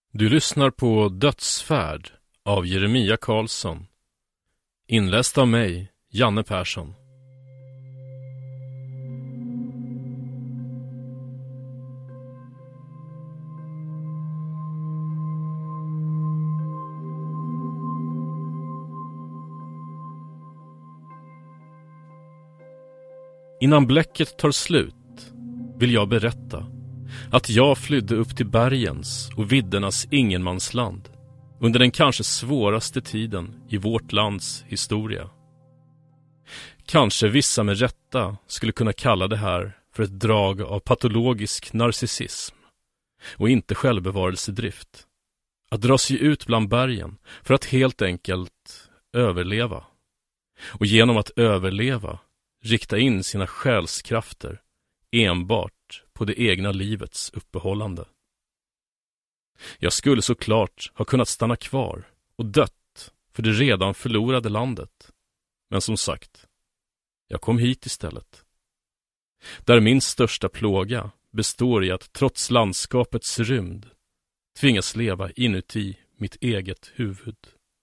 Du lyssnar på Dödsfärd av Jeremia Karlsson. Inläst av mig, Janne Persson. Innan bläcket tar slut vill jag berätta att jag flydde upp till bergens och viddernas ingenmansland under den kanske svåraste tiden i vårt lands historia. Kanske vissa med rätta skulle kunna kalla det här för ett drag av patologisk narcissism och inte självbevarelsedrift. Att dra sig ut bland bergen för att helt enkelt överleva. Och genom att överleva rikta in sina själskrafter enbart på det egna livets uppehållande. Jag skulle såklart ha kunnat stanna kvar och dött för det redan förlorade landet. Men som sagt, jag kom hit istället. Där min största plåga består i att trots landskapets rymd tvingas leva inuti mitt eget huvud.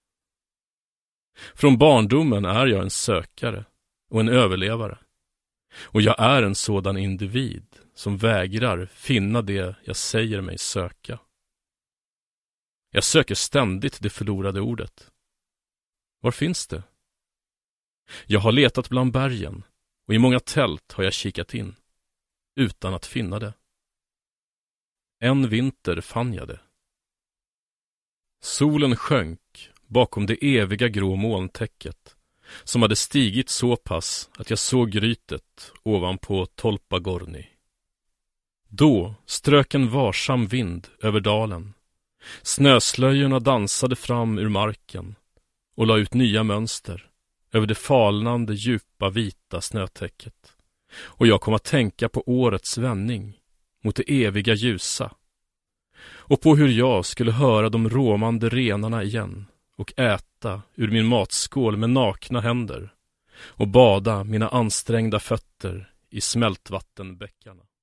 Från barndomen är jag en sökare och en överlevare. Och jag är en sådan individ som vägrar finna det jag säger mig söka. Jag söker ständigt det förlorade ordet. Var finns det? Jag har letat bland bergen och i många tält har jag kikat in, utan att finna det. En vinter fann jag det. Solen sjönk bakom det eviga grå molntäcket som hade stigit så pass att jag såg grytet ovanpå Tolpagorni. Då strök en varsam vind över dalen. Snöslöjorna dansade fram ur marken och la ut nya mönster över det falnande djupa vita snötäcket. Och jag kom att tänka på årets vändning mot det eviga ljusa och på hur jag skulle höra de råmande renarna igen och äta ur min matskål med nakna händer och bada mina ansträngda fötter i smältvattenbäckarna.